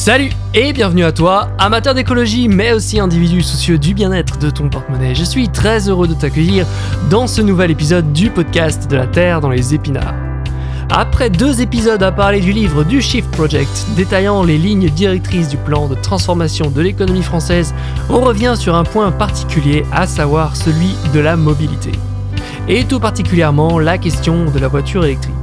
Salut et bienvenue à toi, amateur d'écologie mais aussi individu soucieux du bien-être de ton porte-monnaie. Je suis très heureux de t'accueillir dans ce nouvel épisode du podcast de la Terre dans les épinards. Après 2 épisodes à parler du livre du Shift Project, détaillant les lignes directrices du plan de transformation de l'économie française, on revient sur un point particulier, à savoir celui de la mobilité. Et tout particulièrement la question de la voiture électrique.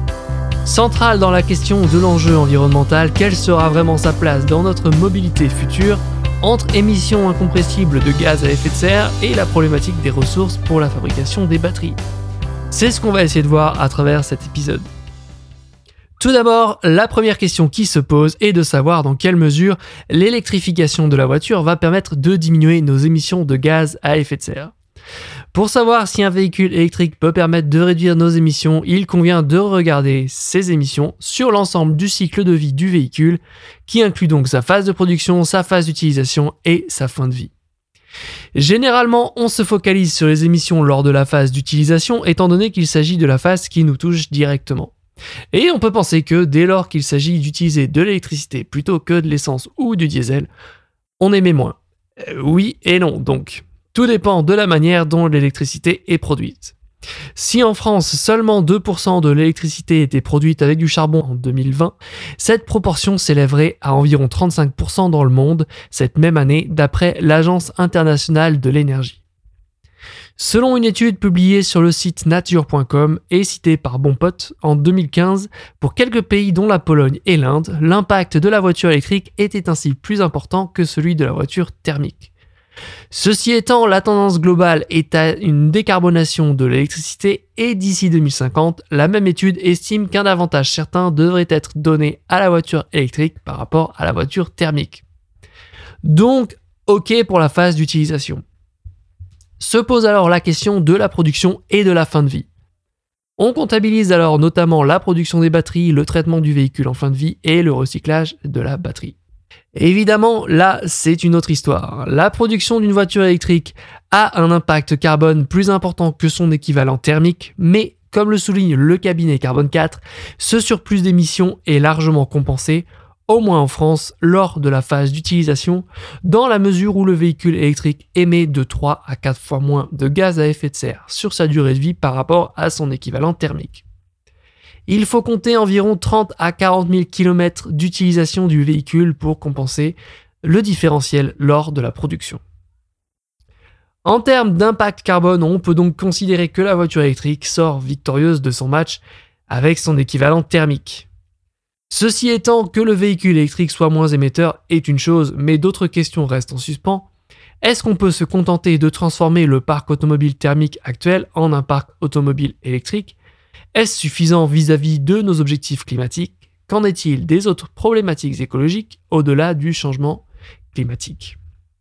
Centrale dans la question de l'enjeu environnemental, quelle sera vraiment sa place dans notre mobilité future, entre émissions incompressibles de gaz à effet de serre et la problématique des ressources pour la fabrication des batteries. C'est ce qu'on va essayer de voir à travers cet épisode. Tout d'abord, la première question qui se pose est de savoir dans quelle mesure l'électrification de la voiture va permettre de diminuer nos émissions de gaz à effet de serre. Pour savoir si un véhicule électrique peut permettre de réduire nos émissions, il convient de regarder ces émissions sur l'ensemble du cycle de vie du véhicule, qui inclut donc sa phase de production, sa phase d'utilisation et sa fin de vie. Généralement, on se focalise sur les émissions lors de la phase d'utilisation, étant donné qu'il s'agit de la phase qui nous touche directement. Et on peut penser que dès lors qu'il s'agit d'utiliser de l'électricité plutôt que de l'essence ou du diesel, on émet moins. Oui et non donc. Tout dépend de la manière dont l'électricité est produite. Si en France, seulement 2% de l'électricité était produite avec du charbon en 2020, cette proportion s'élèverait à environ 35% dans le monde cette même année d'après l'Agence internationale de l'énergie. Selon une étude publiée sur le site nature.com et citée par Bonpot en 2015, pour quelques pays dont la Pologne et l'Inde, l'impact de la voiture électrique était ainsi plus important que celui de la voiture thermique. Ceci étant, la tendance globale est à une décarbonation de l'électricité et d'ici 2050, la même étude estime qu'un avantage certain devrait être donné à la voiture électrique par rapport à la voiture thermique. Donc, ok pour la phase d'utilisation. Se pose alors la question de la production et de la fin de vie. On comptabilise alors notamment la production des batteries, le traitement du véhicule en fin de vie et le recyclage de la batterie. Évidemment, là, c'est une autre histoire. La production d'une voiture électrique a un impact carbone plus important que son équivalent thermique, mais comme le souligne le cabinet Carbone 4, ce surplus d'émissions est largement compensé, au moins en France, lors de la phase d'utilisation, dans la mesure où le véhicule électrique émet de 3 à 4 fois moins de gaz à effet de serre sur sa durée de vie par rapport à son équivalent thermique. Il faut compter environ 30 à 40 000 km d'utilisation du véhicule pour compenser le différentiel lors de la production. En termes d'impact carbone, on peut donc considérer que la voiture électrique sort victorieuse de son match avec son équivalent thermique. Ceci étant, que le véhicule électrique soit moins émetteur est une chose, mais d'autres questions restent en suspens. Est-ce qu'on peut se contenter de transformer le parc automobile thermique actuel en un parc automobile électrique ? Est-ce suffisant vis-à-vis de nos objectifs climatiques ? Qu'en est-il des autres problématiques écologiques au-delà du changement climatique ?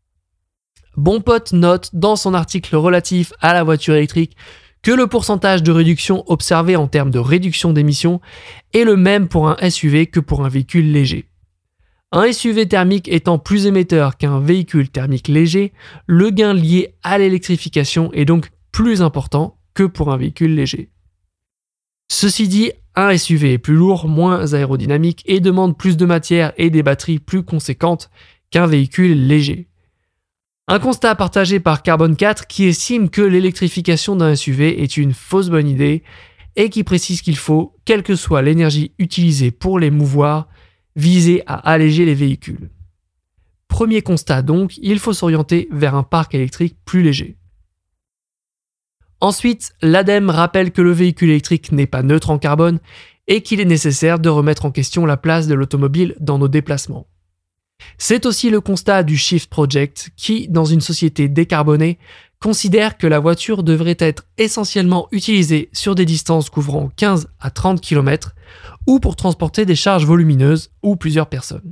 Bonpot note dans son article relatif à la voiture électrique que le pourcentage de réduction observé en termes de réduction d'émissions est le même pour un SUV que pour un véhicule léger. Un SUV thermique étant plus émetteur qu'un véhicule thermique léger, le gain lié à l'électrification est donc plus important que pour un véhicule léger. Ceci dit, un SUV est plus lourd, moins aérodynamique et demande plus de matière et des batteries plus conséquentes qu'un véhicule léger. Un constat partagé par Carbone 4 qui estime que l'électrification d'un SUV est une fausse bonne idée et qui précise qu'il faut, quelle que soit l'énergie utilisée pour les mouvoir, viser à alléger les véhicules. Premier constat donc, il faut s'orienter vers un parc électrique plus léger. Ensuite, l'ADEME rappelle que le véhicule électrique n'est pas neutre en carbone et qu'il est nécessaire de remettre en question la place de l'automobile dans nos déplacements. C'est aussi le constat du Shift Project qui, dans une société décarbonée, considère que la voiture devrait être essentiellement utilisée sur des distances couvrant 15 à 30 km ou pour transporter des charges volumineuses ou plusieurs personnes.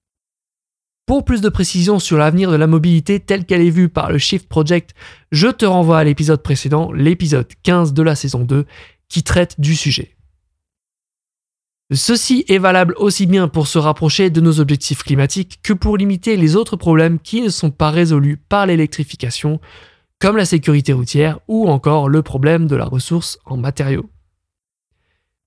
Pour plus de précisions sur l'avenir de la mobilité telle qu'elle est vue par le Shift Project, je te renvoie à l'épisode précédent, l'épisode 15 de la saison 2, qui traite du sujet. Ceci est valable aussi bien pour se rapprocher de nos objectifs climatiques que pour limiter les autres problèmes qui ne sont pas résolus par l'électrification, comme la sécurité routière ou encore le problème de la ressource en matériaux.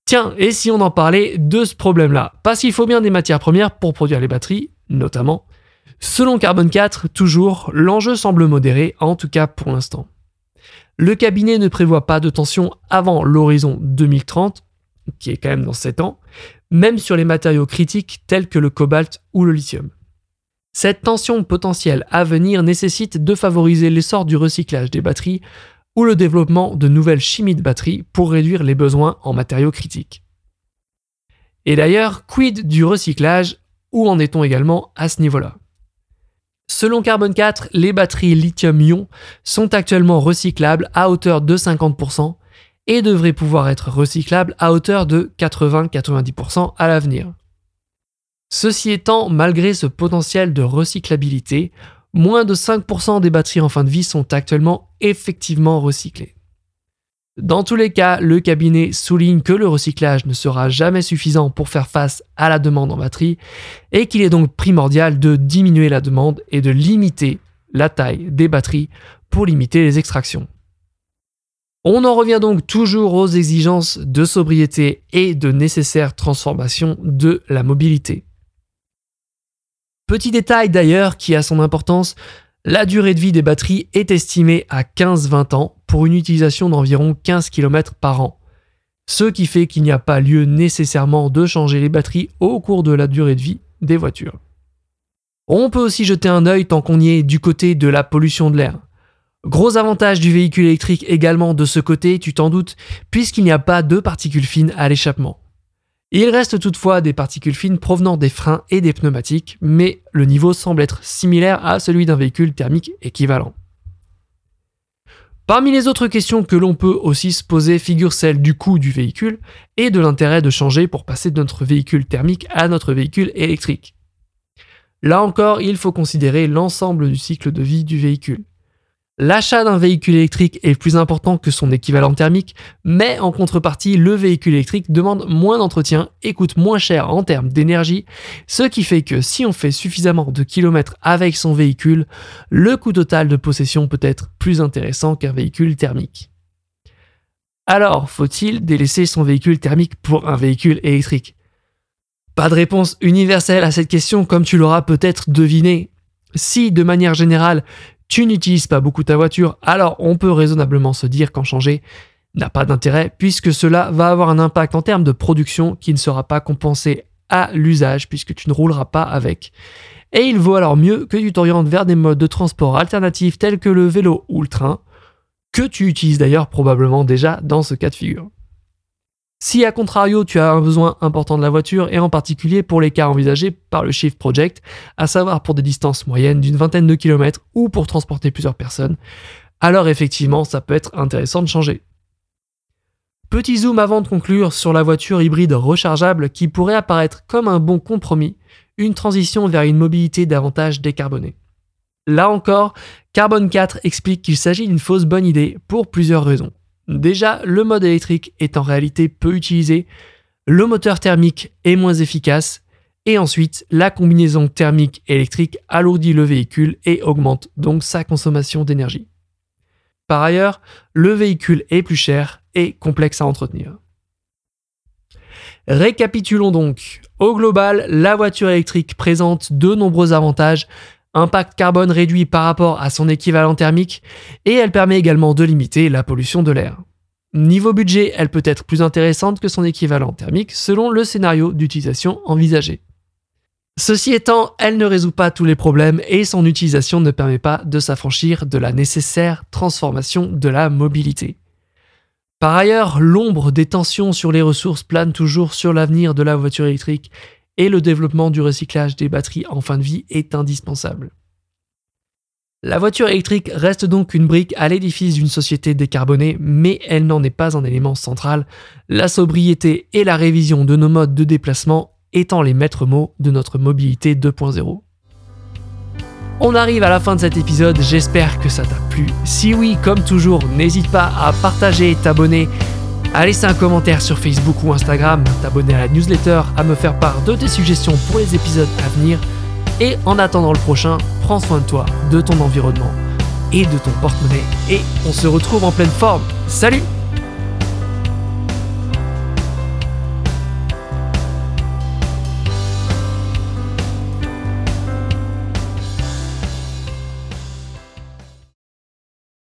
Tiens, et si on en parlait de ce problème-là? Parce qu'il faut bien des matières premières pour produire les batteries, notamment. Selon Carbone 4, toujours, l'enjeu semble modéré, en tout cas pour l'instant. Le cabinet ne prévoit pas de tension avant l'horizon 2030, qui est quand même dans 7 ans, même sur les matériaux critiques tels que le cobalt ou le lithium. Cette tension potentielle à venir nécessite de favoriser l'essor du recyclage des batteries ou le développement de nouvelles chimies de batteries pour réduire les besoins en matériaux critiques. Et d'ailleurs, quid du recyclage? Où en est-on également à ce niveau-là? Selon Carbone 4, les batteries lithium-ion sont actuellement recyclables à hauteur de 50% et devraient pouvoir être recyclables à hauteur de 80-90% à l'avenir. Ceci étant, malgré ce potentiel de recyclabilité, moins de 5% des batteries en fin de vie sont actuellement effectivement recyclées. Dans tous les cas, le cabinet souligne que le recyclage ne sera jamais suffisant pour faire face à la demande en batterie et qu'il est donc primordial de diminuer la demande et de limiter la taille des batteries pour limiter les extractions. On en revient donc toujours aux exigences de sobriété et de nécessaire transformation de la mobilité. Petit détail d'ailleurs qui a son importance, la durée de vie des batteries est estimée à 15-20 ans pour une utilisation d'environ 15 km par an. Ce qui fait qu'il n'y a pas lieu nécessairement de changer les batteries au cours de la durée de vie des voitures. On peut aussi jeter un œil tant qu'on y est du côté de la pollution de l'air. Gros avantage du véhicule électrique également de ce côté, tu t'en doutes, puisqu'il n'y a pas de particules fines à l'échappement. Il reste toutefois des particules fines provenant des freins et des pneumatiques, mais le niveau semble être similaire à celui d'un véhicule thermique équivalent. Parmi les autres questions que l'on peut aussi se poser figure celle du coût du véhicule et de l'intérêt de changer pour passer de notre véhicule thermique à notre véhicule électrique. Là encore, il faut considérer l'ensemble du cycle de vie du véhicule. L'achat d'un véhicule électrique est plus important que son équivalent thermique, mais en contrepartie, le véhicule électrique demande moins d'entretien et coûte moins cher en termes d'énergie, ce qui fait que si on fait suffisamment de kilomètres avec son véhicule, le coût total de possession peut être plus intéressant qu'un véhicule thermique. Alors, faut-il délaisser son véhicule thermique pour un véhicule électrique? Pas de réponse universelle à cette question comme tu l'auras peut-être deviné. Si, de manière générale, tu n'utilises pas beaucoup ta voiture, alors on peut raisonnablement se dire qu'en changer n'a pas d'intérêt puisque cela va avoir un impact en termes de production qui ne sera pas compensé à l'usage puisque tu ne rouleras pas avec. Et il vaut alors mieux que tu t'orientes vers des modes de transport alternatifs tels que le vélo ou le train, que tu utilises d'ailleurs probablement déjà dans ce cas de figure. Si à contrario tu as un besoin important de la voiture et en particulier pour les cas envisagés par le Shift Project, à savoir pour des distances moyennes d'une vingtaine de kilomètres ou pour transporter plusieurs personnes, alors effectivement ça peut être intéressant de changer. Petit zoom avant de conclure sur la voiture hybride rechargeable qui pourrait apparaître comme un bon compromis, une transition vers une mobilité davantage décarbonée. Là encore, Carbone 4 explique qu'il s'agit d'une fausse bonne idée pour plusieurs raisons. Déjà, le mode électrique est en réalité peu utilisé, le moteur thermique est moins efficace, et ensuite, la combinaison thermique-électrique alourdit le véhicule et augmente donc sa consommation d'énergie. Par ailleurs, le véhicule est plus cher et complexe à entretenir. Récapitulons donc. Au global, la voiture électrique présente de nombreux avantages, impact carbone réduit par rapport à son équivalent thermique, et elle permet également de limiter la pollution de l'air. Niveau budget, elle peut être plus intéressante que son équivalent thermique selon le scénario d'utilisation envisagé. Ceci étant, elle ne résout pas tous les problèmes et son utilisation ne permet pas de s'affranchir de la nécessaire transformation de la mobilité. Par ailleurs, l'ombre des tensions sur les ressources plane toujours sur l'avenir de la voiture électrique et le développement du recyclage des batteries en fin de vie est indispensable. La voiture électrique reste donc une brique à l'édifice d'une société décarbonée, mais elle n'en est pas un élément central, la sobriété et la révision de nos modes de déplacement étant les maîtres mots de notre mobilité 2.0. On arrive à la fin de cet épisode, j'espère que ça t'a plu. Si oui, comme toujours, n'hésite pas à partager, t'abonner, à laisser un commentaire sur Facebook ou Instagram, t'abonner à la newsletter, à me faire part de tes suggestions pour les épisodes à venir. Et en attendant le prochain, prends soin de toi, de ton environnement et de ton porte-monnaie. Et on se retrouve en pleine forme. Salut!